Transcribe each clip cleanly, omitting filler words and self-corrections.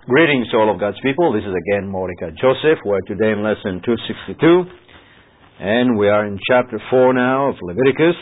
Greetings to all of God's people. This is again Mordecai Joseph. We're today in lesson 262, and we are in chapter 4 now of Leviticus.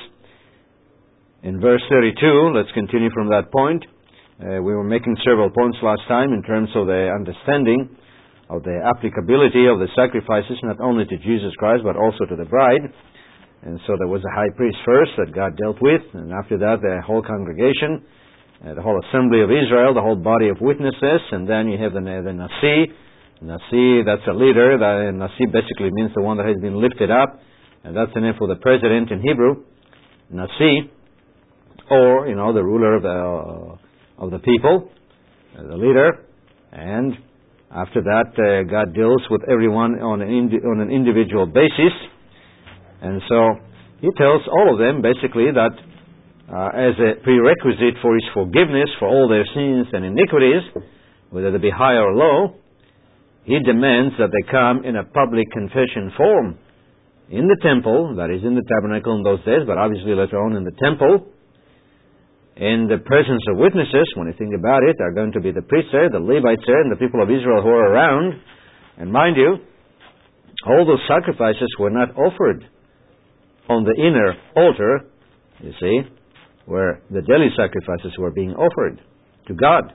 In verse 32, let's continue from that point. We were making several points last time in terms of the understanding of the applicability of the sacrifices, not only to Jesus Christ, but also to the bride. And so there was a high priest first that God dealt with, and after that the whole congregation, the whole assembly of Israel, the whole body of witnesses, and then you have the Nasi. Nasi, that's a leader. The Nasi basically means the one that has been lifted up, and that's the name for the president in Hebrew, Nasi, or, the ruler of the people, the leader. And after that, God deals with everyone on an individual basis. And so He tells all of them basically that as a prerequisite for His forgiveness for all their sins and iniquities, whether they be high or low, He demands that they come in a public confession form in the temple, that is in the tabernacle in those days, but obviously later on in the temple, in the presence of witnesses. When you think about it, are going to be the priests there, the Levites there, and the people of Israel who are around. And mind you, all those sacrifices were not offered on the inner altar, you see, where the daily sacrifices were being offered to God.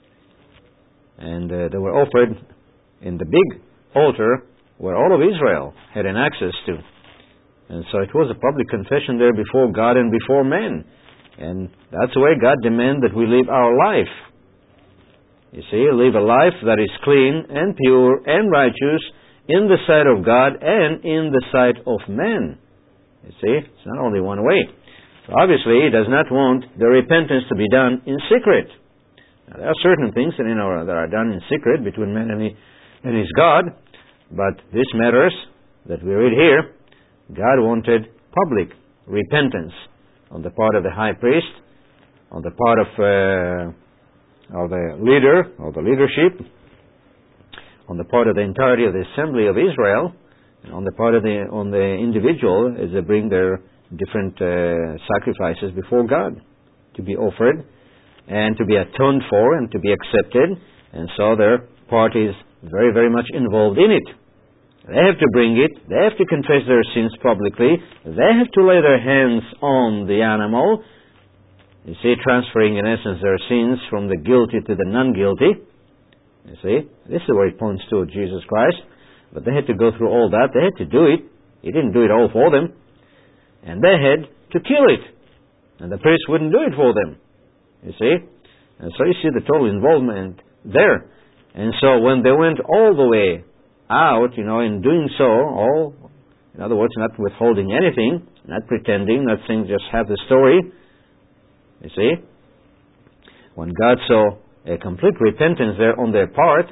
And they were offered in the big altar where all of Israel had an access to. And so it was a public confession there before God and before men. And that's the way God demands that we live our life. You see, live a life that is clean and pure and righteous in the sight of God and in the sight of men. You see, it's not only one way. So obviously, He does not want the repentance to be done in secret. Now, there are certain things that are done in secret between man and His God, but this matters that we read here. God wanted public repentance on the part of the high priest, on the part of the leader, or the leadership, on the part of the entirety of the assembly of Israel, and on the part of the individual as they bring their different sacrifices before God to be offered and to be atoned for and to be accepted. And so their part is very, very much involved in it. They have to bring it. They have to confess their sins publicly. They have to lay their hands on the animal. You see, transferring in essence their sins from the guilty to the non-guilty. You see, this is where it points to Jesus Christ. But they had to go through all that. They had to do it. He didn't do it all for them. And they had to kill it. And the priest wouldn't do it for them. You see? And so you see the total involvement there. And so when they went all the way out, in doing so, in other words, not withholding anything, not pretending, not saying just have the story, you see? When God saw a complete repentance there on their part,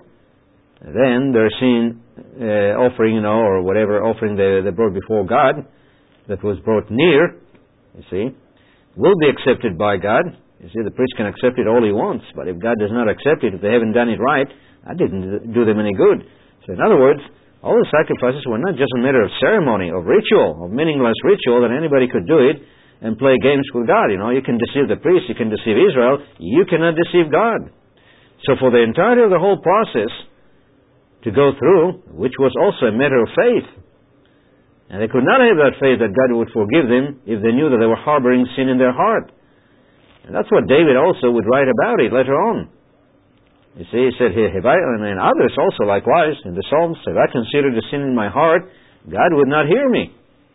then their sin offering, or whatever offering they brought before God, that was brought near, you see, will be accepted by God. You see, the priest can accept it all he wants, but if God does not accept it, if they haven't done it right, that didn't do them any good. So in other words, all the sacrifices were not just a matter of ceremony, of ritual, of meaningless ritual that anybody could do it and play games with God. You can deceive the priest, you can deceive Israel, you cannot deceive God. So for the entirety of the whole process to go through, which was also a matter of faith, and they could not have that faith that God would forgive them if they knew that they were harboring sin in their heart. And that's what David also would write about it later on. You see, he said, and others also likewise in the Psalms, if I considered the sin in my heart, God would not hear me.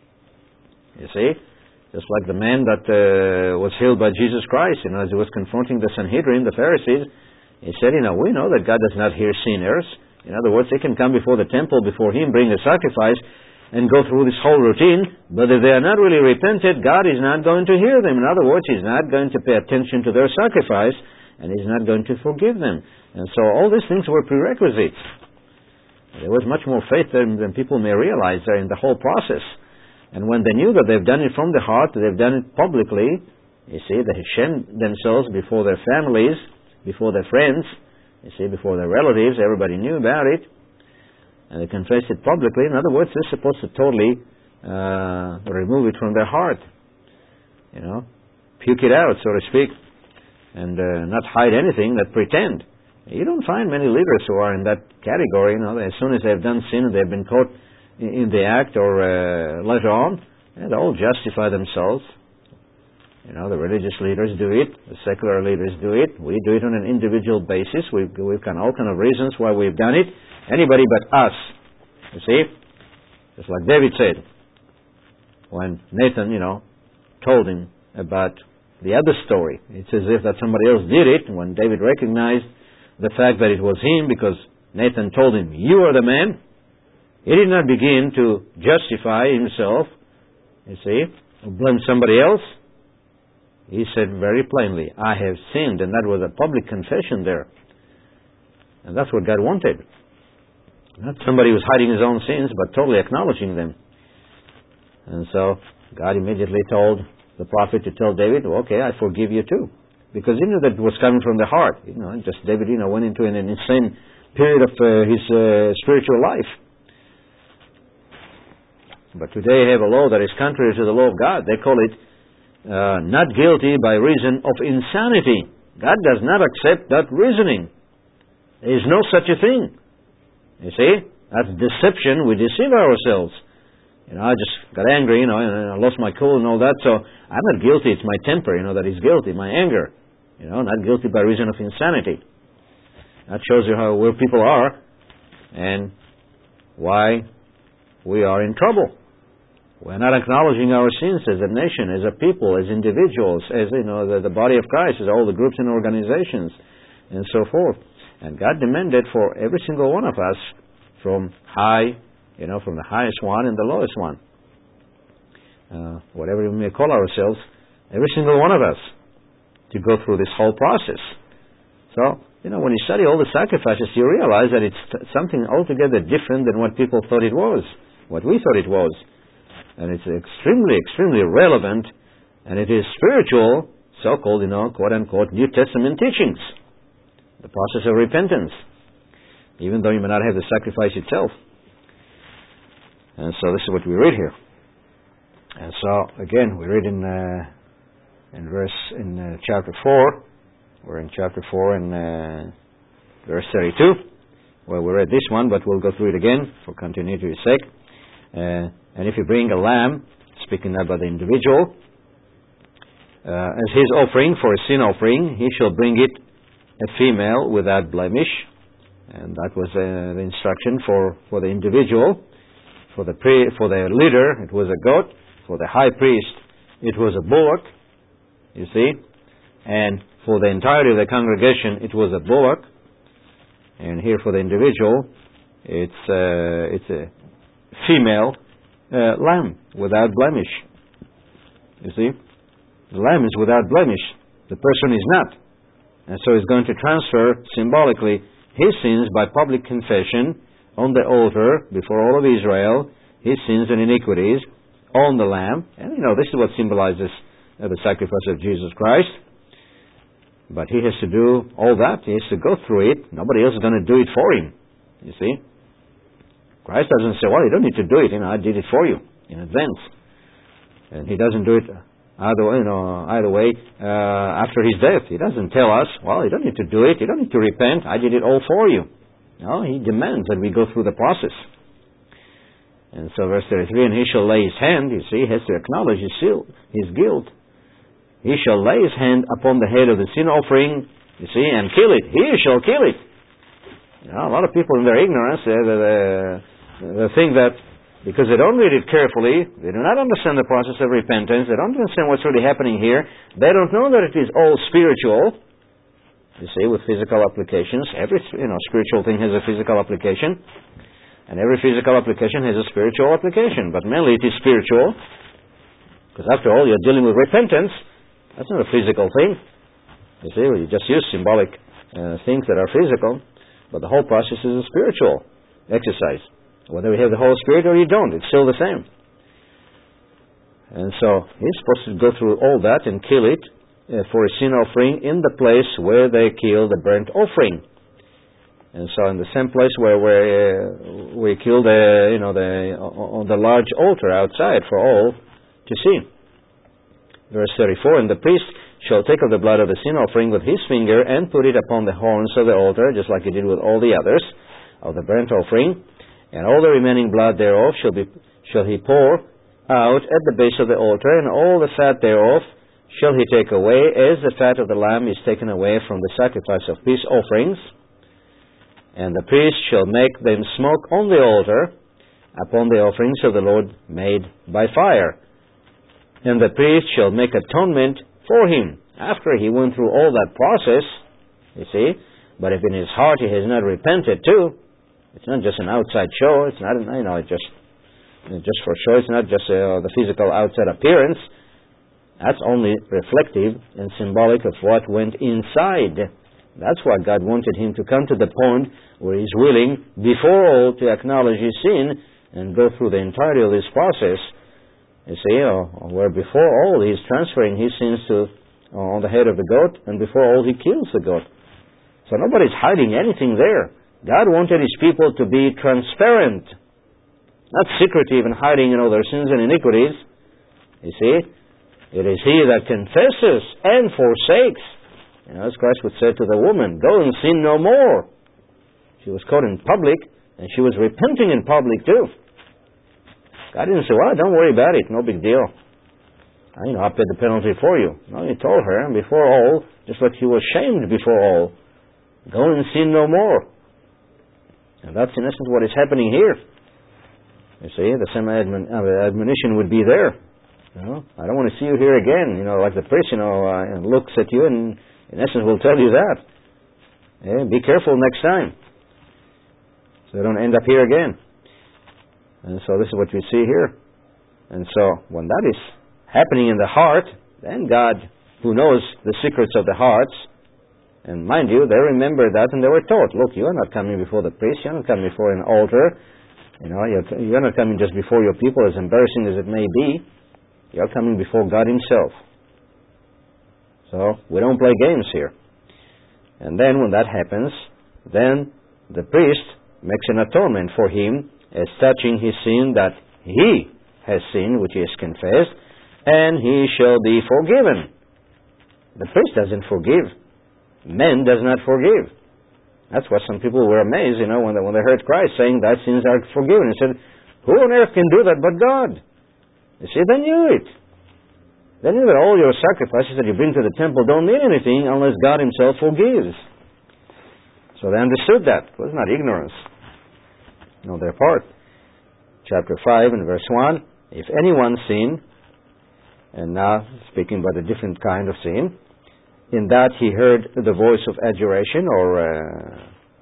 You see, just like the man that was healed by Jesus Christ, as he was confronting the Sanhedrin, the Pharisees, he said, we know that God does not hear sinners. In other words, they can come before the temple, before Him, bring a sacrifice, and go through this whole routine, but if they are not really repented, God is not going to hear them. In other words, He's not going to pay attention to their sacrifice, and He's not going to forgive them. And so all these things were prerequisites. There was much more faith than people may realize there in the whole process. And when they knew that they've done it from the heart, they've done it publicly, you see, they shamed themselves before their families, before their friends, you see, before their relatives, everybody knew about it. And they confessed it publicly. In other words, they're supposed to totally remove it from their heart. Puke it out, so to speak. And not hide anything, not pretend. You don't find many leaders who are in that category. As soon as they've done sin and they've been caught in the act or later on, they all justify themselves. The religious leaders do it. The secular leaders do it. We do it on an individual basis. We've got all kind of reasons why we've done it. Anybody but us. You see? Just like David said, when Nathan, told him about the other story. It's as if that somebody else did it. When David recognized the fact that it was him because Nathan told him, "You are the man," he did not begin to justify himself, you see, or blame somebody else. He said very plainly, "I have sinned," and that was a public confession there. And that's what God wanted. Not somebody who was hiding his own sins, but totally acknowledging them. And so God immediately told the prophet to tell David, "Okay, I forgive you too." Because he knew that it was coming from the heart. Just David, went into an insane period of his spiritual life. But today they have a law that is contrary to the law of God. They call it not guilty by reason of insanity. God does not accept that reasoning. There is no such a thing. You see? That's deception. We deceive ourselves. I just got angry, and I lost my cool and all that, so I'm not guilty. It's my temper, that is guilty, my anger. Not guilty by reason of insanity. That shows you where people are and why we are in trouble. We're not acknowledging our sins as a nation, as a people, as individuals, as the body of Christ, as all the groups and organizations, and so forth. And God demanded for every single one of us, from from the highest one and the lowest one, whatever we may call ourselves, every single one of us, to go through this whole process. So, when you study all the sacrifices, you realize that it's something altogether different than what people thought it was, what we thought it was. And it's extremely, extremely relevant, and it is spiritual, so-called, quote-unquote, New Testament teachings. The process of repentance, even though you may not have the sacrifice itself. And so this is what we read here. And so, again, we read in chapter 4. We're in chapter 4 and verse 32. Well, we read this one, but we'll go through it again for continuity's sake. And if you bring a lamb, speaking about the individual, as his offering for a sin offering, he shall bring it a female without blemish. And that was the instruction for the individual. For the leader, it was a goat. For the high priest, it was a bullock. You see? And for the entirety of the congregation, it was a bullock. And here for the individual, it's a female lamb without blemish. You see? The lamb is without blemish. The person is not. And so he's going to transfer symbolically his sins by public confession on the altar before all of Israel, his sins and iniquities on the lamb. And this is what symbolizes the sacrifice of Jesus Christ. But he has to do all that. He has to go through it. Nobody else is going to do it for him. You see? Christ doesn't say, "Well, you don't need to do it. I did it for you in advance." And he doesn't do it either way after his death. He doesn't tell us, "Well, you don't need to do it. You don't need to repent. I did it all for you." No, he demands that we go through the process. And so verse 33, "And he shall lay his hand," you see, he has to acknowledge his guilt. "He shall lay his hand upon the head of the sin offering," you see, "and kill it." He shall kill it. A lot of people in their ignorance, they think that because they don't read it carefully, they do not understand the process of repentance, they don't understand what's really happening here, they don't know that it is all spiritual, you see, with physical applications. Every spiritual thing has a physical application, and every physical application has a spiritual application, but mainly it is spiritual, because after all, you're dealing with repentance. That's not a physical thing. You see, you just use symbolic things that are physical, but the whole process is a spiritual exercise. Whether you have the Holy Spirit or you don't, it's still the same. And so he's supposed to go through all that and kill it for a sin offering in the place where they kill the burnt offering. And so in the same place where we killed on the large altar outside for all to see. Verse 34, "And the priest shall take of the blood of the sin offering with his finger and put it upon the horns of the altar, just like he did with all the others of the burnt offering. And all the remaining blood thereof shall he pour out at the base of the altar, and all the fat thereof shall he take away, as the fat of the lamb is taken away from the sacrifice of peace offerings. And the priest shall make them smoke on the altar upon the offerings of the Lord made by fire. And the priest shall make atonement for him. After he went through all that process, you see, but if in his heart he has not repented too, it's not just an outside show, it's not, it's just for show, it's not just the physical outside appearance. That's only reflective and symbolic of what went inside. That's why God wanted him to come to the point where he's willing, before all, to acknowledge his sin and go through the entirety of this process. You see, where before all he's transferring his sins to on the head of the goat, and before all he kills the goat. So nobody's hiding anything there. God wanted his people to be transparent, not secretive and hiding, their sins and iniquities. You see, it is he that confesses and forsakes. As Christ would say to the woman, go and sin no more. She was caught in public, and she was repenting in public too. God didn't say, well, don't worry about it, no big deal. I paid the penalty for you. No, he told her, before all, just like she was shamed before all, go and sin no more. And that's in essence what is happening here. You see, the same admonition would be there. I don't want to see you here again. Like the priest, and looks at you and in essence will tell you that. Be careful next time, so you don't end up here again. And so this is what we see here. And so when that is happening in the heart, then God, who knows the secrets of the hearts, and mind you, they remember that and they were taught, look, you are not coming before the priest, you are not coming before an altar, you are not coming just before your people, as embarrassing as it may be. You are coming before God himself. So we don't play games here. And then when that happens, then the priest makes an atonement for him as touching his sin that he has sinned, which he has confessed, and he shall be forgiven. The priest doesn't forgive. Man does not forgive. That's why some people were amazed, when they heard Christ saying thy sins are forgiven. He said, who on earth can do that but God? You see, they knew it. They knew that all your sacrifices that you bring to the temple don't mean anything unless God himself forgives. So they understood that. It was not ignorance on their part. Chapter 5 and verse 1, if anyone sin, and now speaking about a different kind of sin, in that he heard the voice of adjuration, or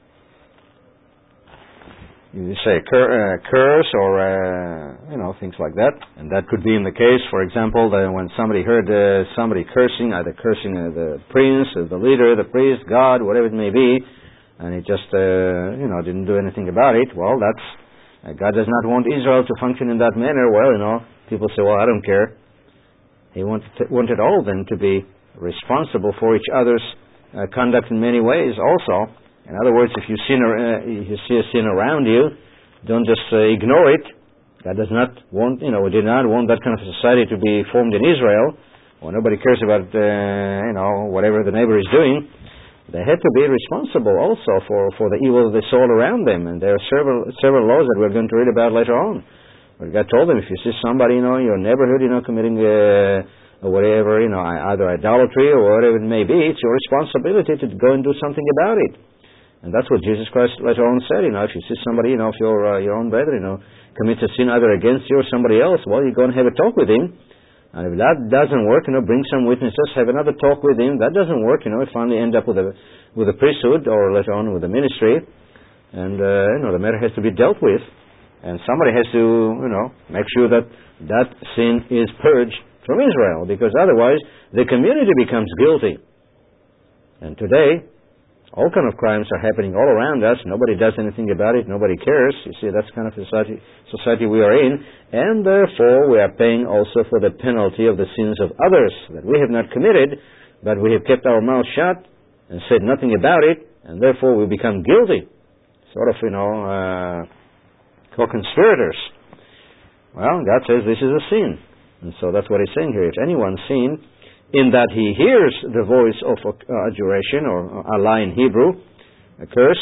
you say curse, or things like that. And that could be in the case, for example, that when somebody heard somebody cursing, either cursing the prince, the leader, the priest, God, whatever it may be, and he just didn't do anything about it. Well, that's God does not want Israel to function in that manner. Well, people say, well, I don't care. He wanted all of them to be responsible for each other's conduct in many ways also. In other words, if you see a sin around you, don't just ignore it. God does not want, we did not want that kind of society to be formed in Israel, where nobody cares about, whatever the neighbor is doing. They had to be responsible also for the evil of the soul around them. And there are several laws that we're going to read about later on. But God told them, if you see somebody, in your neighborhood, committing whatever, either idolatry or whatever it may be, it's your responsibility to go and do something about it. And that's what Jesus Christ later on said, if you see somebody, if your own brother, commits a sin either against you or somebody else, well, you go and have a talk with him. And if that doesn't work, bring some witnesses, have another talk with him. That doesn't work, finally end up with a priesthood or later on with a ministry. And, the matter has to be dealt with. And somebody has to, make sure that sin is purged from Israel, because otherwise the community becomes guilty. And today, all kind of crimes are happening all around us. Nobody does anything about it. Nobody cares. You see, that's the kind of society we are in. And therefore, we are paying also for the penalty of the sins of others that we have not committed, but we have kept our mouth shut and said nothing about it, and therefore we become guilty. Sort of, co-conspirators. Well, God says this is a sin. And so that's what he's saying here. If anyone sin, in that he hears the voice of adjuration, or Allah in Hebrew, a curse.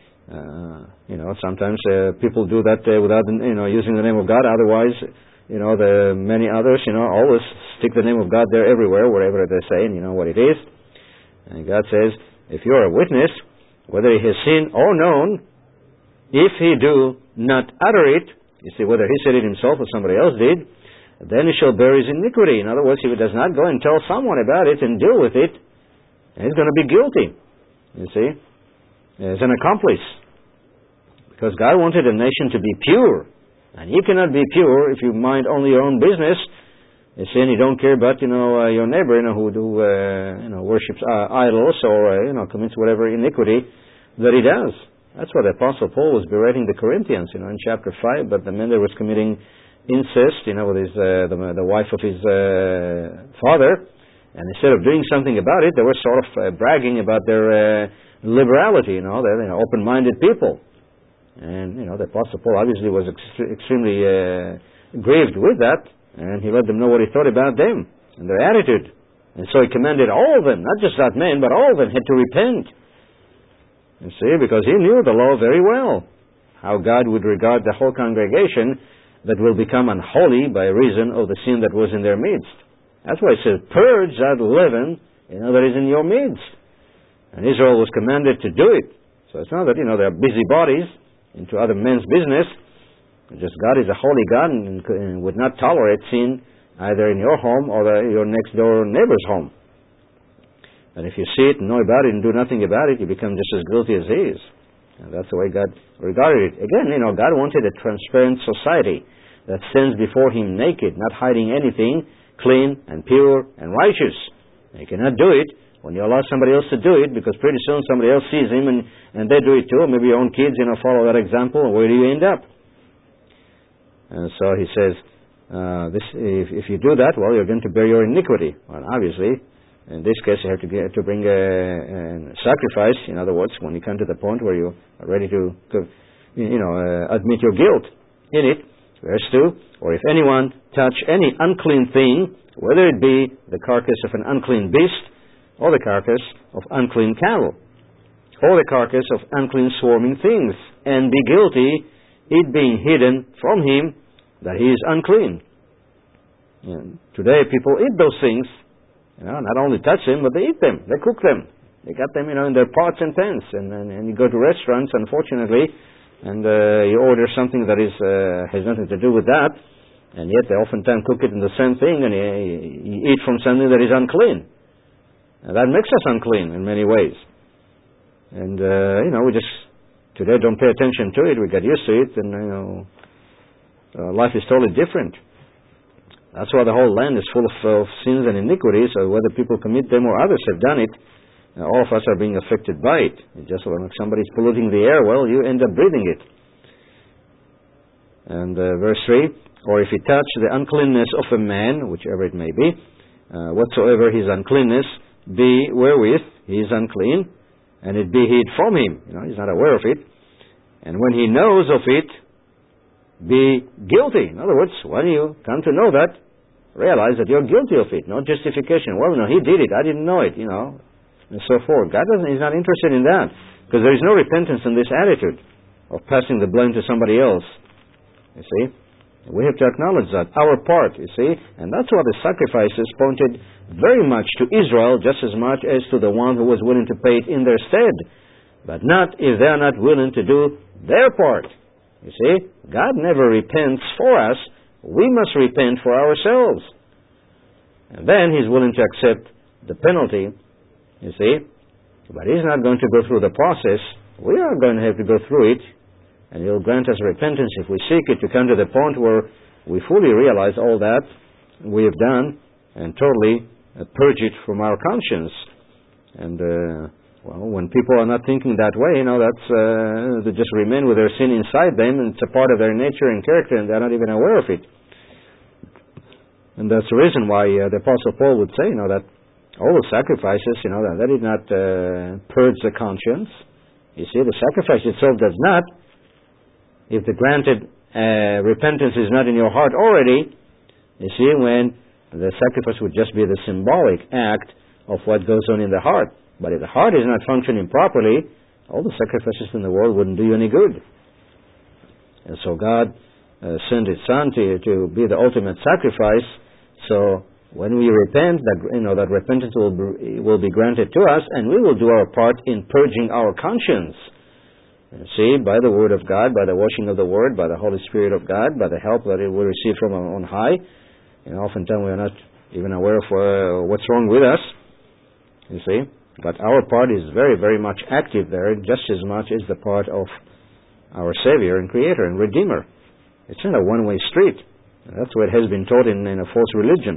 Sometimes people do that without, using the name of God. Otherwise, the many others, always stick the name of God there everywhere, wherever they say, and you know what it is. And God says, if you're a witness, whether he has seen or known, if he do not utter it, you see, whether he said it himself or somebody else did, then he shall bear his iniquity. In other words, if he does not go and tell someone about it and deal with it, he's going to be guilty. You see? As an accomplice. Because God wanted a nation to be pure. And you cannot be pure if you mind only your own business. You see, and you don't care about, your neighbor, who worships idols or, commits whatever iniquity that he does. That's why the Apostle Paul was berating the Corinthians, in chapter 5, but the man that was committing incest, with his, the wife of his father, and instead of doing something about it, they were sort of bragging about their liberality, they're open-minded people. And, the Apostle Paul obviously was extremely grieved with that, and he let them know what he thought about them and their attitude. And so he commanded all of them, not just that man, but all of them had to repent. You see, because he knew the law very well, how God would regard the whole congregation that will become unholy by reason of the sin that was in their midst. That's why it says, purge that leaven, that is in your midst. And Israel was commanded to do it. So it's not that, they're busybodies into other men's business. Just God is a holy God and would not tolerate sin either in your home or your next door neighbor's home. And if you see it and know about it and do nothing about it, you become just as guilty as he is. And that's the way God regarded it. Again, God wanted a transparent society that stands before him naked, not hiding anything, clean and pure and righteous. And you cannot do it when you allow somebody else to do it, because pretty soon somebody else sees him and they do it too. Maybe your own kids, follow that example, and where do you end up? And so he says, if you do that, well, you're going to bear your iniquity. Well, obviously, in this case, you have to bring a sacrifice. In other words, when you come to the point where you are ready to admit your guilt in it. Verse 2, or if anyone touch any unclean thing, whether it be the carcass of an unclean beast, or the carcass of unclean cattle, or the carcass of unclean swarming things, and be guilty, it being hidden from him that he is unclean. And today people eat those things. Not only touch them, but they eat them. They cook them. They got them, in their pots and pans. And you go to restaurants, unfortunately, and you order something that has nothing to do with that, and yet they oftentimes cook it in the same thing, and you eat from something that is unclean. And that makes us unclean in many ways. And, we just, today don't pay attention to it. We get used to it, and, life is totally different. That's why the whole land is full of sins and iniquities, so whether people commit them or others have done it, all of us are being affected by it. It's just like somebody's polluting the air, well, you end up breathing it. And verse 3, or if he touch the uncleanness of a man, whichever it may be, whatsoever his uncleanness be wherewith he is unclean, and it be hid from him, he's not aware of it, and when he knows of it, be guilty. In other words, when you come to know that, realize that you're guilty of it. No justification. Well, he did it. I didn't know it, and so forth. God is not interested in that, because there is no repentance in this attitude of passing the blame to somebody else. You see? We have to acknowledge that. Our part, you see? And that's why the sacrifices pointed very much to Israel, just as much as to the one who was willing to pay it in their stead. But not if they are not willing to do their part. You see, God never repents for us. We must repent for ourselves. And then He's willing to accept the penalty, you see. But He's not going to go through the process. We are going to have to go through it. And He'll grant us repentance if we seek it, to come to the point where we fully realize all that we have done and totally purge it from our conscience. And when people are not thinking that way, that's they just remain with their sin inside them, and it's a part of their nature and character, and they're not even aware of it. And that's the reason why the Apostle Paul would say, that all the sacrifices, that they did not purge the conscience. You see, the sacrifice itself does not. If the granted repentance is not in your heart already, you see, when The sacrifice would just be the symbolic act of what goes on in the heart. But if the heart is not functioning properly, all the sacrifices in the world wouldn't do you any good. And so God sent His Son to be the ultimate sacrifice. So when we repent, that repentance will be granted to us, and we will do our part in purging our conscience. See, by the Word of God, by the washing of the Word, by the Holy Spirit of God, by the help that we receive from on high. Oftentimes we are not even aware of what's wrong with us. You see, but our part is very, very much active there, just as much as the part of our Savior and Creator and Redeemer. It's not a one-way street. That's what has been taught in a false religion.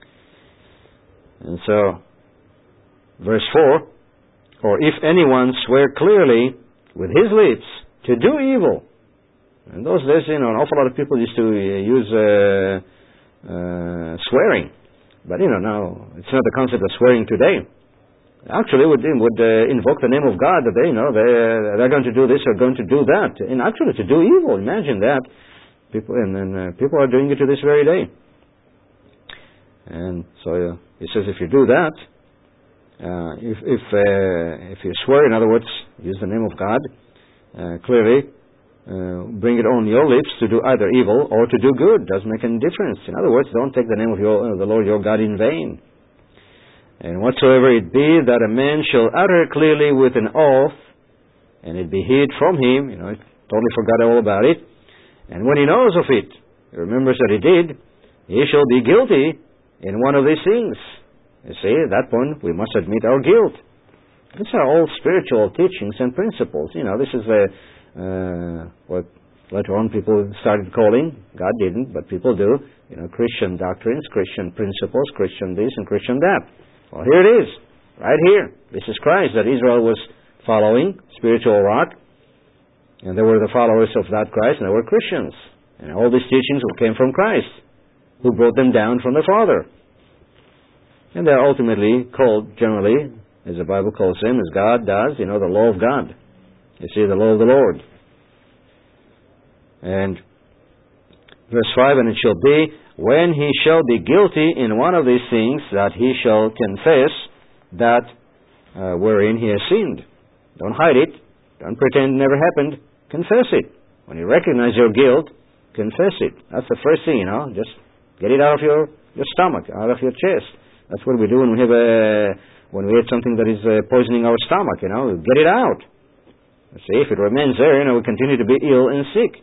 And so, verse 4, or if anyone swear clearly with his lips to do evil. In those days, an awful lot of people used to use swearing. But, now, it's not the concept of swearing today. Actually, would invoke the name of God that they're going to do this or going to do that. And actually, to do evil, imagine that. People are doing it to this very day. And so he says, if you do that, if you swear, in other words, use the name of God, clearly bring it on your lips to do either evil or to do good. Doesn't make any difference. In other words, don't take the name of the Lord your God in vain. And whatsoever it be that a man shall utter clearly with an oath, and it be hid from him, he totally forgot all about it, and when he knows of it, he remembers that he did, he shall be guilty in one of these things. You see, at that point, we must admit our guilt. These are all spiritual teachings and principles. This is what later on people started calling, God didn't, but people do, Christian doctrines, Christian principles, Christian this and Christian that. Well, here it is, right here. This is Christ that Israel was following, spiritual rock. And they were the followers of that Christ, and they were Christians. And all these teachings came from Christ, who brought them down from the Father. And they're ultimately called, generally, as the Bible calls them, as God does, the law of God. You see, the law of the Lord. And verse 5, and it shall be, when he shall be guilty in one of these things, that he shall confess that wherein he has sinned. Don't hide it. Don't pretend it never happened. Confess it. When you recognize your guilt, confess it. That's the first thing, Just get it out of your stomach, out of your chest. That's what we do when we have when we eat something that is poisoning our stomach. Get it out. See, if it remains there, we continue to be ill and sick.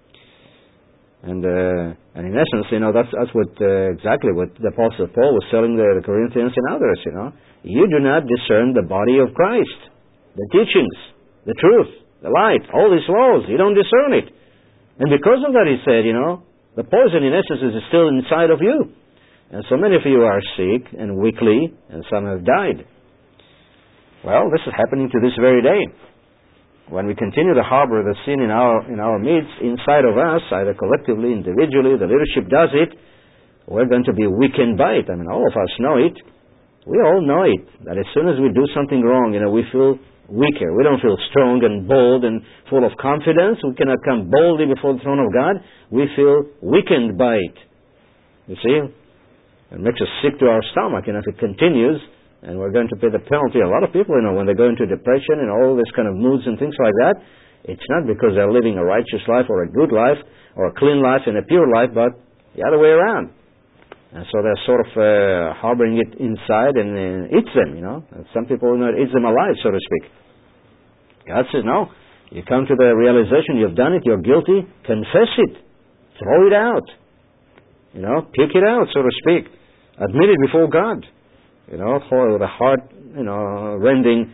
And in essence, that's what exactly what the Apostle Paul was telling the Corinthians and others. You do not discern the body of Christ, the teachings, the truth, the light, all these laws. You don't discern it, and because of that, he said, the poison in essence is still inside of you, and so many of you are sick and weakly, and some have died. Well, this is happening to this very day. When we continue to harbor the sin in our midst, inside of us, either collectively, individually, the leadership does it, we're going to be weakened by it. All of us know it. We all know it, that as soon as we do something wrong, we feel weaker. We don't feel strong and bold and full of confidence. We cannot come boldly before the throne of God. We feel weakened by it. You see? It makes us sick to our stomach, and if it continues, and we're going to pay the penalty. A lot of people, when they go into depression and all this kind of moods and things like that, it's not because they're living a righteous life or a good life or a clean life and a pure life, but the other way around. And so they're sort of harboring it inside, and it eats them, And some people, it eats them alive, so to speak. God says, no. You come to the realization you've done it, you're guilty, confess it. Throw it out. Puke it out, so to speak. Admit it before God. With a heart, rending,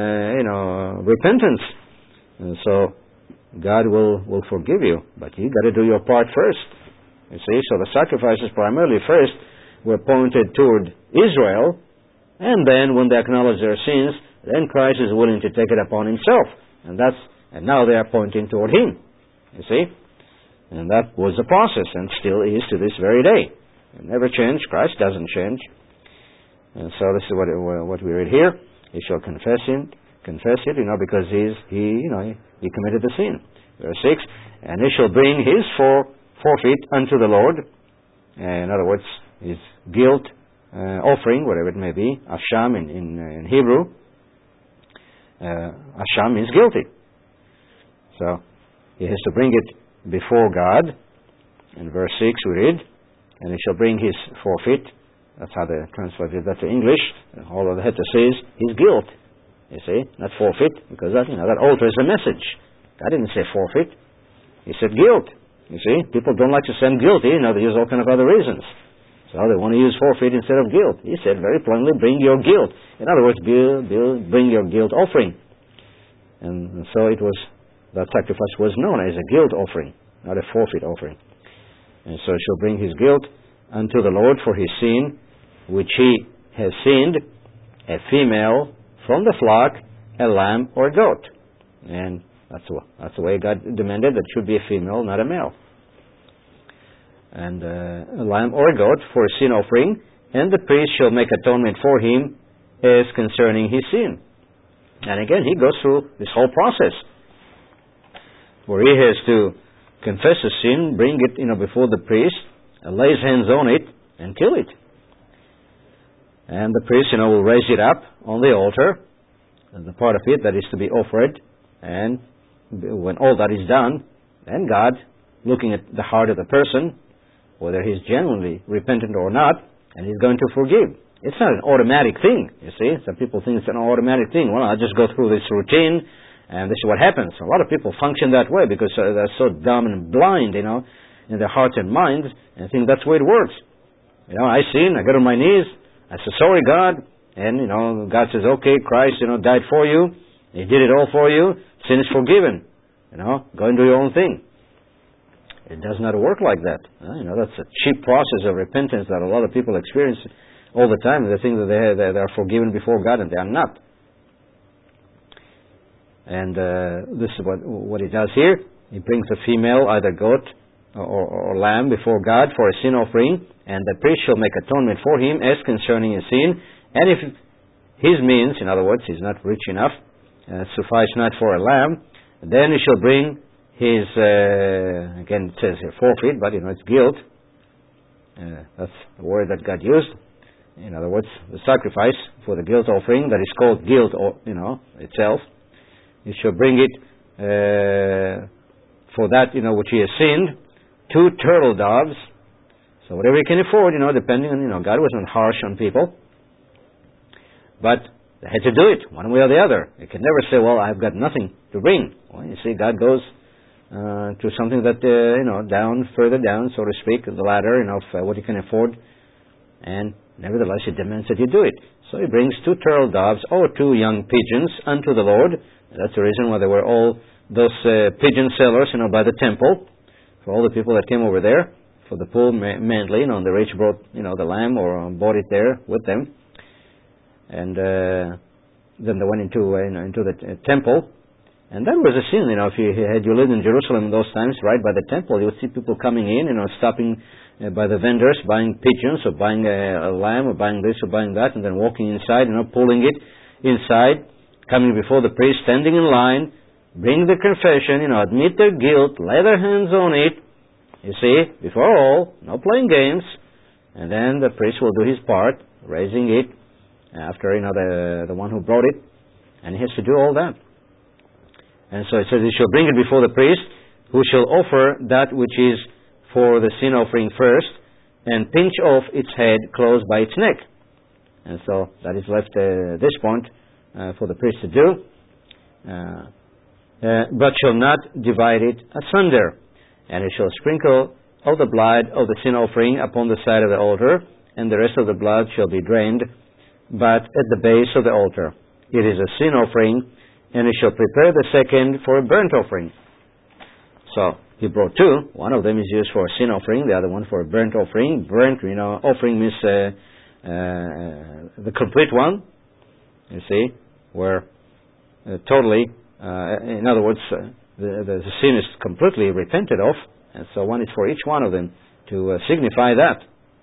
repentance. And so God will forgive you. But you got to do your part first. You see, so the sacrifices primarily first were pointed toward Israel, and then when they acknowledge their sins, then Christ is willing to take it upon himself. And now they are pointing toward him. You see? And that was the process, and still is to this very day. It never changed. Christ doesn't change. And so this is what we read here. He shall confess it, because he committed the sin. Verse 6, and he shall bring his forfeit unto the Lord. In other words, his guilt offering, whatever it may be, Asham in Hebrew. Asham means guilty. So he has to bring it before God. In verse 6 we read, and he shall bring his forfeit. That's how they translated that to English. All they had to say is his guilt. You see, not forfeit, because that alters the message. God didn't say forfeit. He said guilt. You see, people don't like to send guilty. They use all kind of other reasons. So they want to use forfeit instead of guilt. He said very plainly, bring your guilt. In other words, bring your guilt offering. And so that sacrifice was known as a guilt offering, not a forfeit offering. And so he shall bring his guilt unto the Lord for his sin, which he has sinned, a female from the flock, a lamb or a goat. And that's the way God demanded that it should be a female, not a male. And a lamb or a goat for a sin offering, and the priest shall make atonement for him as concerning his sin. And again, he goes through this whole process where he has to confess his sin, bring it before the priest, lay his hands on it, and kill it. And the priest will raise it up on the altar, the part of it that is to be offered. And when all that is done, then God, looking at the heart of the person, whether he's genuinely repentant or not, and he's going to forgive. It's not an automatic thing, you see. Some people think it's an automatic thing. Well, I'll just go through this routine, and this is what happens. A lot of people function that way because they're so dumb and blind, in their hearts and minds, and think that's the way it works. I sin, I go to my knees, I say, sorry, God, and, God says, okay, Christ, died for you, He did it all for you, sin is forgiven. Go and do your own thing. It does not work like that. That's a cheap process of repentance that a lot of people experience all the time. They think that they are forgiven before God, and they are not. And this is what he does here. He brings a female, either goat or lamb, before God for a sin offering, and the priest shall make atonement for him as concerning his sin. And if his means, in other words, he's not rich enough, suffice not for a lamb, then he shall bring his, again it says here forfeit, but it's guilt. That's the word that God used. In other words, the sacrifice for the guilt offering that is called guilt, itself. He shall bring it for that, which he has sinned, 2 turtle doves. So whatever he can afford, depending on, God wasn't harsh on people. But they had to do it, one way or the other. You can never say, well, I've got nothing to bring. Well, you see, God goes to something that, further down, so to speak, the ladder, of what you can afford. And nevertheless, he demands that you do it. So he brings 2 turtle doves or 2 young pigeons unto the Lord. That's the reason why there were all those pigeon sellers, by the temple, for all the people that came over there, for the poor mainly, and the rich brought, the lamb or bought it there with them. And then they went into the temple. And that was a sin, if you lived in Jerusalem in those times, right by the temple, you would see people coming in, stopping by the vendors, buying pigeons, or buying a lamb, or buying this, or buying that, and then walking inside, pulling it inside, coming before the priest, standing in line, bring the confession, admit their guilt, lay their hands on it, you see, before all, no playing games, and then the priest will do his part, raising it after, the one who brought it, and he has to do all that. And so it says, he shall bring it before the priest, who shall offer that which is for the sin offering first, and pinch off its head close by its neck. And so that is left at this point for the priest to do. But shall not divide it asunder. And he shall sprinkle of the blood of the sin offering upon the side of the altar, and the rest of the blood shall be drained, but at the base of the altar. It is a sin offering, and he shall prepare the second for a burnt offering. So he brought 2. One of them is used for a sin offering, the other one for a burnt offering. Burnt, offering means the complete one, you see, where totally, in other words, the sin is completely repented of, and so one is for each one of them to signify that.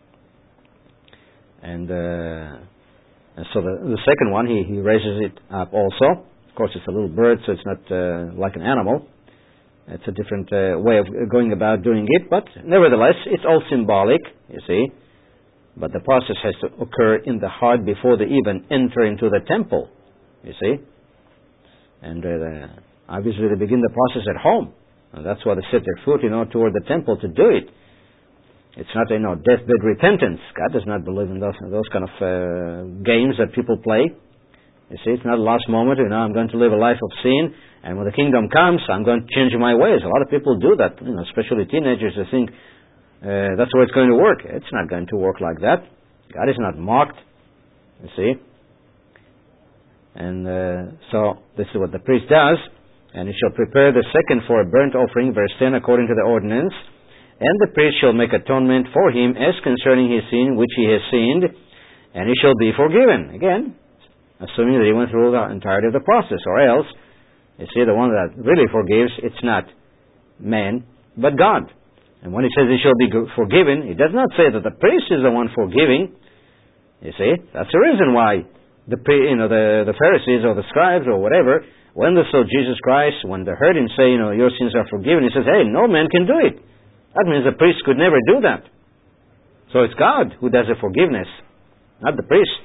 And so the second one, he raises it up also. Of course, it's a little bird, so it's not like an animal. It's a different way of going about doing it, but nevertheless, it's all symbolic, you see. But the process has to occur in the heart before they even enter into the temple, you see. And obviously they begin the process at home. And that's why they set their foot, toward the temple to do it. It's not, deathbed repentance. God does not believe in those kind of games that people play. You see, it's not last moment, I'm going to live a life of sin, and when the kingdom comes, I'm going to change my ways. A lot of people do that, especially teenagers. They think that's the way it's going to work. It's not going to work like that. God is not mocked, you see. And so this is what the priest does. And he shall prepare the second for a burnt offering, verse 10, according to the ordinance. And the priest shall make atonement for him as concerning his sin which he has sinned, and he shall be forgiven. Again, assuming that he went through the entirety of the process. Or else, you see, the one that really forgives, it's not man, but God. And when he says he shall be forgiven, it does not say that the priest is the one forgiving. You see, that's the reason why the Pharisees or the scribes or whatever, when they saw Jesus Christ, when they heard him say, your sins are forgiven, he says, hey, no man can do it. That means the priest could never do that. So it's God who does the forgiveness, not the priest.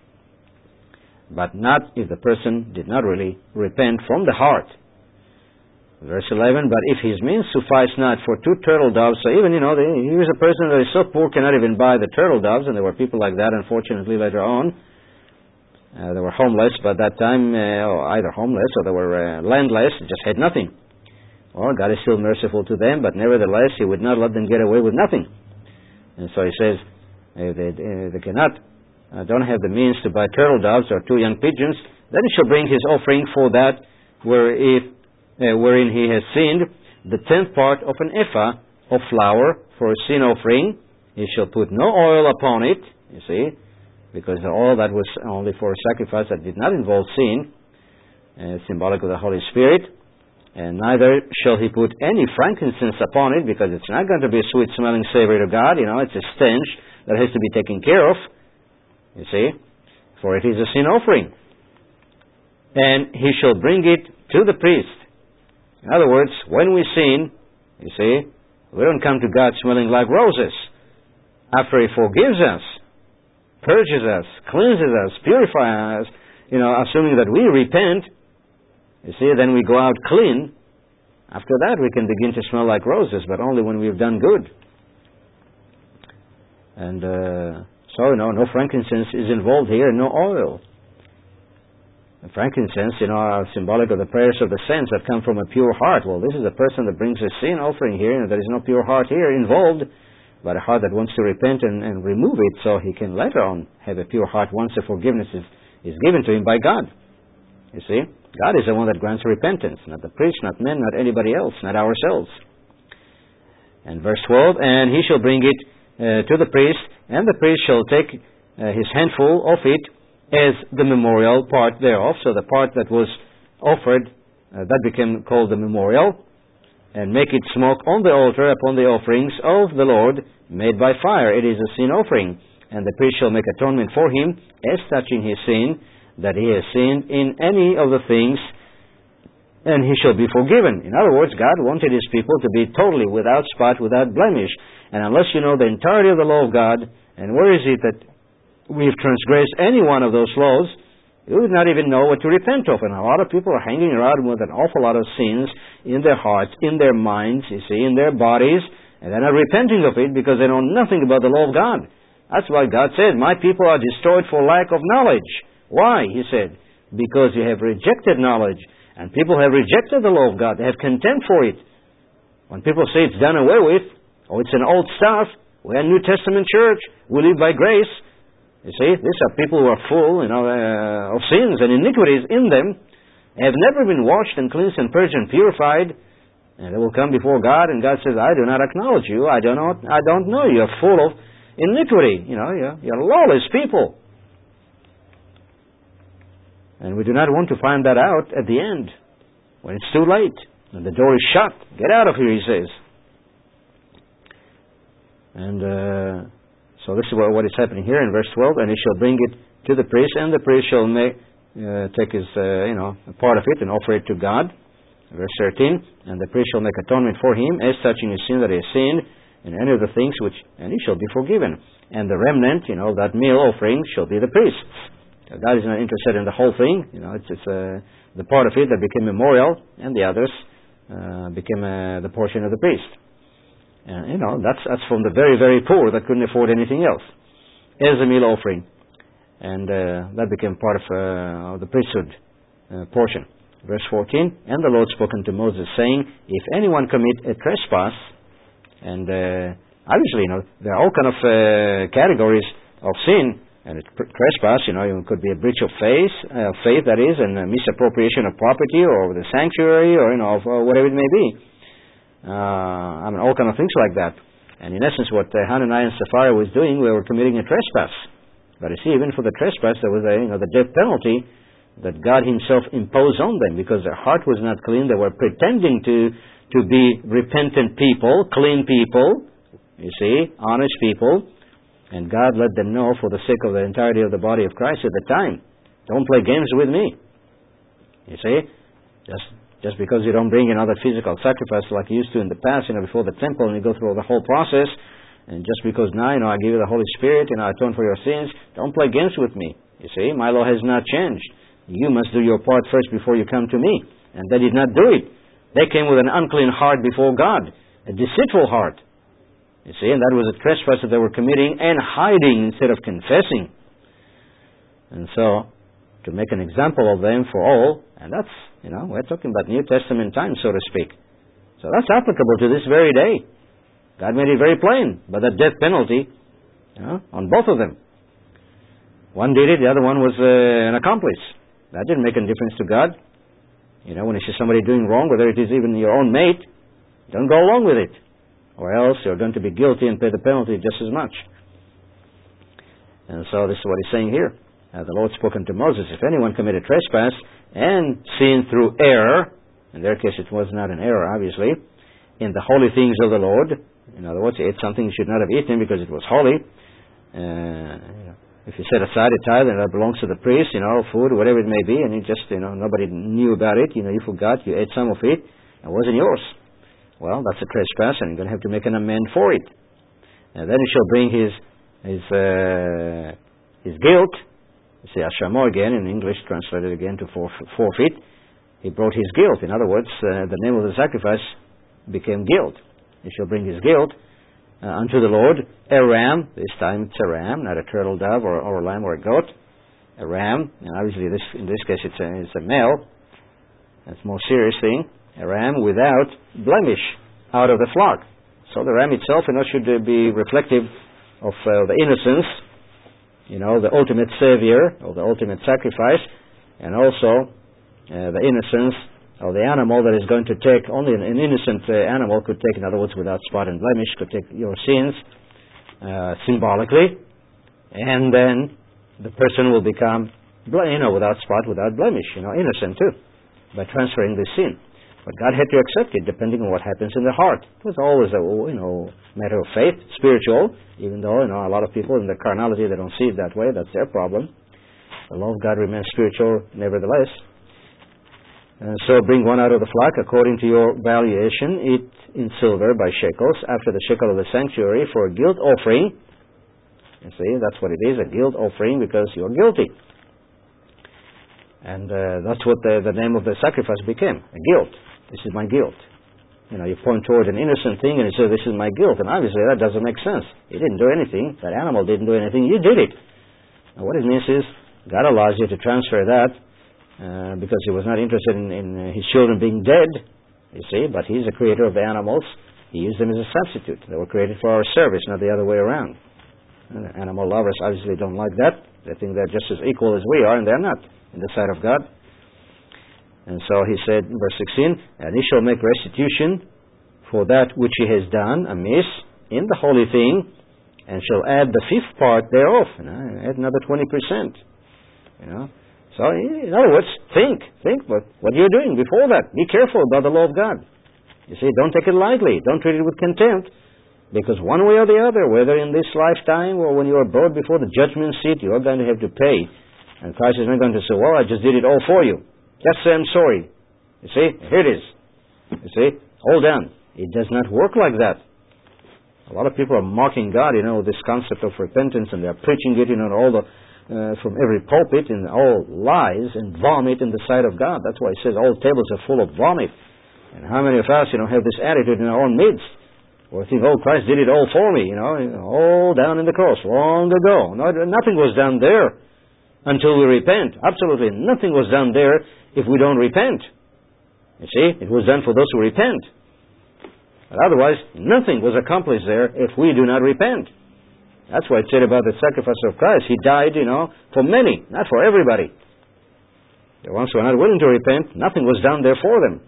But not if the person did not really repent from the heart. Verse 11, but if his means suffice not for 2 turtle doves, so even, here's a person that is so poor cannot even buy the turtle doves, and there were people like that, unfortunately, later on. They were homeless by that time, either homeless or they were landless, just had nothing. Well, God is still merciful to them, but nevertheless, He would not let them get away with nothing. And so He says, if they cannot, don't have the means to buy turtle doves or 2 young pigeons, then he shall bring his offering for that wherein he has sinned, the 10th part of an ephah of flour for a sin offering. He shall put no oil upon it, you see, because the oil that was only for a sacrifice that did not involve sin, symbolic of the Holy Spirit. And neither shall he put any frankincense upon it, because it's not going to be a sweet-smelling savor to God. It's a stench that has to be taken care of, you see, for it is a sin offering. And he shall bring it to the priest. In other words, when we sin, you see, we don't come to God smelling like roses. After He forgives us, purges us, cleanses us, purifies us, assuming that we repent, you see, then we go out clean. After that, we can begin to smell like roses, but only when we've done good. And so, no frankincense is involved here, no oil. The frankincense, are symbolic of the prayers of the saints that come from a pure heart. Well, this is a person that brings a sin offering here, and there is no pure heart here involved, but a heart that wants to repent and remove it so he can later on have a pure heart once the forgiveness is given to him by God. You see? God is the one that grants repentance, not the priest, not men, not anybody else, not ourselves. And verse 12, and he shall bring it to the priest, and the priest shall take his handful of it as the memorial part thereof. So the part that was offered, that became called the memorial, and make it smoke on the altar upon the offerings of the Lord made by fire. It is a sin offering. And the priest shall make atonement for him as touching his sin, that he has sinned in any of the things, and he shall be forgiven. In other words, God wanted His people to be totally without spot, without blemish. And unless you know the entirety of the law of God, and where is it that we've transgressed any one of those laws, you would not even know what to repent of. And a lot of people are hanging around with an awful lot of sins in their hearts, in their minds, you see, in their bodies, and they're not repenting of it because they know nothing about the law of God. That's why God said, my people are destroyed for lack of knowledge. Why? He said, because you have rejected knowledge. And people have rejected the law of God. They have contempt for it. When people say it's done away with, or it's an old stuff, we're a New Testament church, we live by grace. You see, these are people who are full of sins and iniquities in them, have never been washed and cleansed and purged and purified, and they will come before God, and God says, I do not acknowledge you, I don't know you, you're full of iniquity, you're lawless people. And we do not want to find that out at the end, when it's too late, and the door is shut. Get out of here, he says. And so this is what is happening here in verse 12. And he shall bring it to the priest, and the priest shall take his, a part of it and offer it to God. Verse 13. And the priest shall make atonement for him, as touching his sin that he has sinned, in any of the things and he shall be forgiven. And the remnant, that meal offering shall be the priest's. God is not interested in the whole thing. It's the part of it that became memorial, and the others became the portion of the priest. And that's from the very, very poor that couldn't afford anything else, as a meal offering, and that became part of the priesthood portion. Verse 14, and the Lord spoke unto Moses, saying, if anyone commit a trespass, and obviously, there are all kind of categories of sin. And trespass, it could be a breach of faith, that is, and a misappropriation of property or the sanctuary or, whatever it may be. All kind of things like that. And in essence, what Hananiah and Sapphira was doing, they were committing a trespass. But you see, even for the trespass, there was the death penalty that God Himself imposed on them because their heart was not clean. They were pretending to be repentant people, clean people, you see, honest people. And God let them know, for the sake of the entirety of the body of Christ at the time, don't play games with me. You see? Just because you don't bring another physical sacrifice like you used to in the past, before the temple, and you go through the whole process, and just because now, I give you the Holy Spirit, I atone for your sins, don't play games with me. You see? My law has not changed. You must do your part first before you come to me. And they did not do it. They came with an unclean heart before God, a deceitful heart. You see, and that was a trespass that they were committing and hiding instead of confessing. And so, to make an example of them for all, and that's, we're talking about New Testament times, so to speak. So that's applicable to this very day. God made it very plain, by the death penalty, on both of them. One did it, the other one was an accomplice. That didn't make any difference to God. When you see somebody doing wrong, whether it is even your own mate, don't go along with it. Or else you're going to be guilty and pay the penalty just as much. And so this is what he's saying here. The Lord spoke unto Moses, if anyone commit a trespass and sin through error, in their case it was not an error, obviously, in the holy things of the Lord, in other words, he ate something he should not have eaten because it was holy. If you set aside a tithe and that belongs to the priest, food, whatever it may be, and you just, nobody knew about it, you forgot, you ate some of it, it wasn't yours. Well, that's a trespass, and you're going to have to make an amend for it. And then he shall bring his guilt. You see, Ashamo again, in English, translated again to forfeit. He brought his guilt. In other words, the name of the sacrifice became guilt. He shall bring his guilt unto the Lord. A ram, this time it's a ram, not a turtle dove or a lamb or a goat. A ram, and obviously in this case it's a male. That's a more serious thing. A ram without blemish out of the flock. So the ram itself, should be reflective of the innocence, the ultimate savior, or the ultimate sacrifice, and also the innocence of the animal that is going to take, only an innocent animal could take, in other words, without spot and blemish, could take your sins symbolically, and then the person will become, without spot, without blemish, innocent too, by transferring the sin. But God had to accept it depending on what happens in the heart. It was always a matter of faith, spiritual, even though a lot of people in their carnality, they don't see it that way. That's their problem. The law of God remains spiritual nevertheless. And so bring one out of the flock according to your valuation, eat in silver by shekels, after the shekel of the sanctuary, for a guilt offering. You see, that's what it is, a guilt offering, because you're guilty. And that's what the name of the sacrifice became, a guilt. This is my guilt. You point toward an innocent thing and you say, this is my guilt. And obviously that doesn't make sense. He didn't do anything. That animal didn't do anything. You did it. Now what it means is, God allows you to transfer that because He was not interested in His children being dead, you see, but He's the creator of the animals. He used them as a substitute. They were created for our service, not the other way around. And animal lovers obviously don't like that. They think they're just as equal as we are, and they're not in the sight of God. And so he said in verse 16, and he shall make restitution for that which he has done amiss in the holy thing, and shall add the fifth part thereof. Add another 20%. So in other words, think what you're doing before that. Be careful about the law of God. You see, don't take it lightly. Don't treat it with contempt. Because one way or the other, whether in this lifetime or when you are brought before the judgment seat, you are going to have to pay. And Christ is not going to say, well, I just did it all for you. Just say, I'm sorry. You see, here it is. You see, all done. It does not work like that. A lot of people are mocking God, this concept of repentance, and they're preaching it, all the from every pulpit, and all lies and vomit in the sight of God. That's why it says all tables are full of vomit. And how many of us, have this attitude in our own midst? Or think, Christ did it all for me, all down in the cross, long ago. No, nothing was done there until we repent. Absolutely nothing was done there if we don't repent. You see, it was done for those who repent. But otherwise, nothing was accomplished there if we do not repent. That's why it said about the sacrifice of Christ. He died, for many, not for everybody. The ones who are not willing to repent, nothing was done there for them.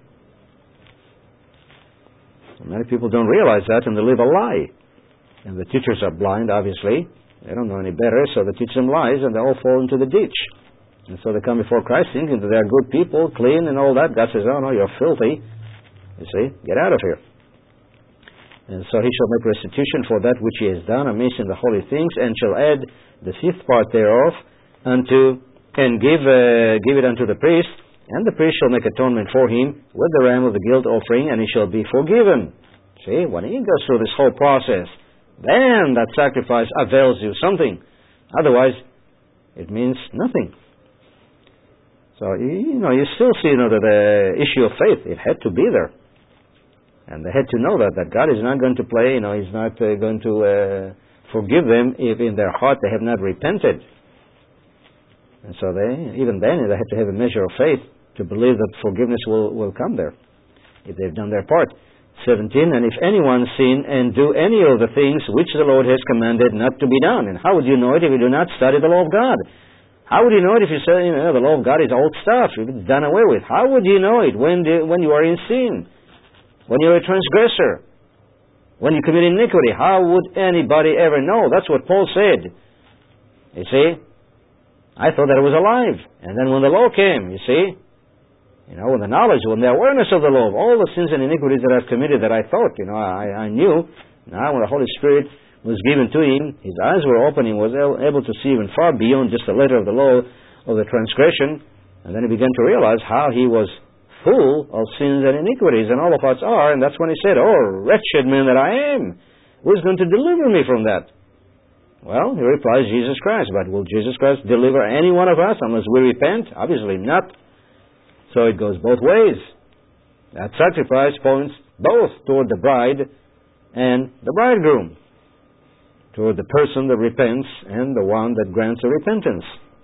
So many people don't realize that, and they live a lie. And the teachers are blind, obviously. They don't know any better, so they teach them lies, and they all fall into the ditch. And so they come before Christ thinking that they are good people, clean and all that. God says, oh no, you're filthy. You see, get out of here. And so he shall make restitution for that which he has done amiss in the holy things, and shall add the fifth part thereof and give it unto the priest, and the priest shall make atonement for him with the ram of the guilt offering, and he shall be forgiven. See, when he goes through this whole process, then that sacrifice avails you something. Otherwise, it means nothing. So, you still see, that the issue of faith, it had to be there. And they had to know that God is not going to play, He's not going to forgive them if in their heart they have not repented. And so even then, they had to have a measure of faith to believe that forgiveness will come there, if they've done their part. 17, and if anyone sin and do any of the things which the Lord has commanded not to be done. And how would you know it if you do not study the law of God? How would you know it if you say, the law of God is old stuff, it's done away with? How would you know it when you are in sin? When you're a transgressor, when you commit iniquity, how would anybody ever know? That's what Paul said. You see, I thought that I was alive. And then when the law came, you see, when the knowledge, when the awareness of the law, of all the sins and iniquities that I've committed that I thought, I knew, now when the Holy Spirit was given to him, his eyes were open, he was able to see even far beyond just the letter of the law of the transgression, and then he began to realize how he was full of sins and iniquities, and all of us are, and that's when he said, oh, wretched man that I am, who is going to deliver me from that? Well, he replies, Jesus Christ. But will Jesus Christ deliver any one of us unless we repent? Obviously not. So it goes both ways. That sacrifice points both toward the bride and the bridegroom, toward the person that repents and the one that grants a repentance.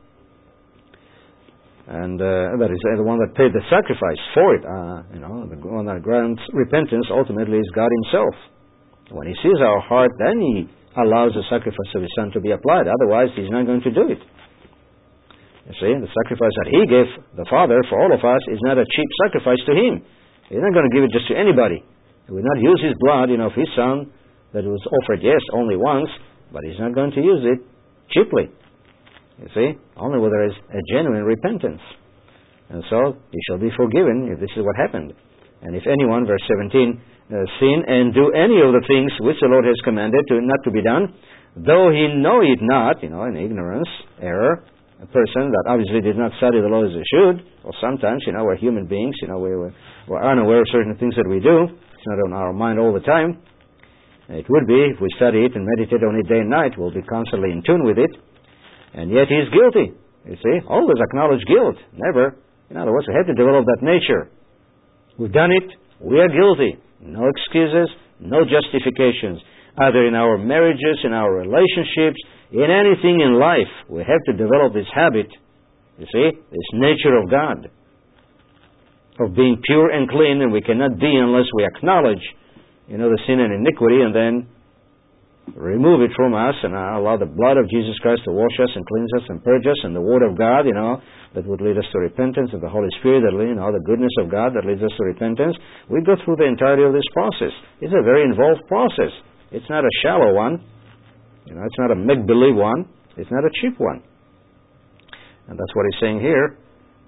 And that is the one that paid the sacrifice for it. The one that grants repentance ultimately is God himself. When he sees our heart, then he allows the sacrifice of his Son to be applied. Otherwise, he's not going to do it. You see, the sacrifice that he gave the Father for all of us is not a cheap sacrifice to him. He's not going to give it just to anybody. He will not use his blood, of his Son that was offered, yes, only once, but he's not going to use it cheaply. You see, only where there is a genuine repentance. And so, he shall be forgiven if this is what happened. And if anyone, verse 17, sin and do any of the things which the Lord has commanded not to be done, though he know it not, in ignorance, error, a person that obviously did not study the law as he should, or sometimes, we're human beings, we're unaware of certain things that we do. It's not on our mind all the time. It would be, if we study it and meditate on it day and night, we'll be constantly in tune with it. And yet he is guilty. You see, always acknowledge guilt. Never. In other words, we have to develop that nature. We've done it. We are guilty. No excuses, no justifications. Either in our marriages, in our relationships, in anything in life, we have to develop this habit, you see, this nature of God, of being pure and clean, and we cannot be unless we acknowledge, the sin and iniquity, and then remove it from us and allow the blood of Jesus Christ to wash us and cleanse us and purge us, and the Word of God, that would lead us to repentance, and the Holy Spirit, that the goodness of God that leads us to repentance. We go through the entirety of this process. It's a very involved process. It's not a shallow one. It's not a make-believe one. It's not a cheap one. And that's what he's saying here.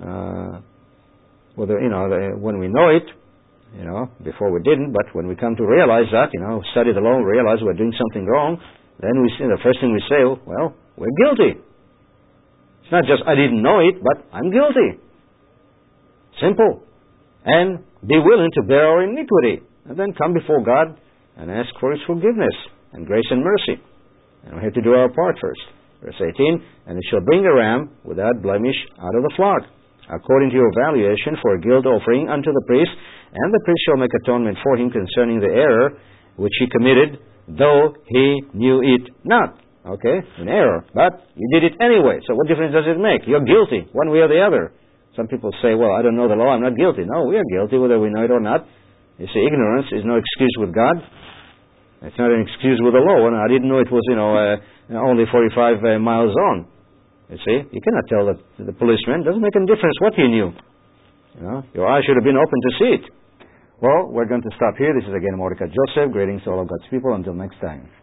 When we know it, before we didn't, but when we come to realize that, study the law, realize we're doing something wrong, then we see the first thing we say, well, we're guilty. It's not just I didn't know it, but I'm guilty. Simple. And be willing to bear our iniquity. And then come before God and ask for his forgiveness. and grace and mercy. And we have to do our part first. Verse 18, and it shall bring a ram without blemish out of the flock, according to your valuation for a guilt offering unto the priest, and the priest shall make atonement for him concerning the error which he committed, though he knew it not. Okay, an error, but you did it anyway. So what difference does it make? You're guilty, one way or the other. Some people say, well, I don't know the law, I'm not guilty. No, we are guilty whether we know it or not. You see, ignorance is no excuse with God. It's not an excuse with the law. And I didn't know it was, only 45 miles on. You see, you cannot tell the policeman. It doesn't make any difference what he knew. Your eyes should have been open to see it. Well, we're going to stop here. This is again Mordecai Joseph. Greetings to all of God's people. Until next time.